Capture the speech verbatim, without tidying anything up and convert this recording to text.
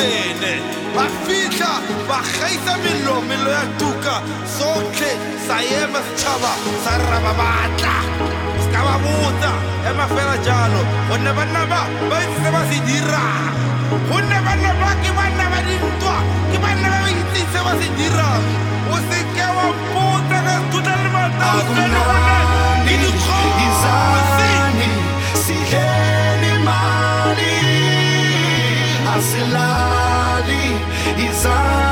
bene ba fihla ba gaisa mello mello ya tuka sotlhe sa ema setšhaba sa rra ba batla ska ba botsa ema fela jalo gonne banna ba ba itse se ba se dirang gonne banna ba ke banna ba dintwa ke banna ba ba itse se ba se dirang o se ke wa mpotsa ka tuta le matao fela gone ke dikgosi Siheni mali asilali izani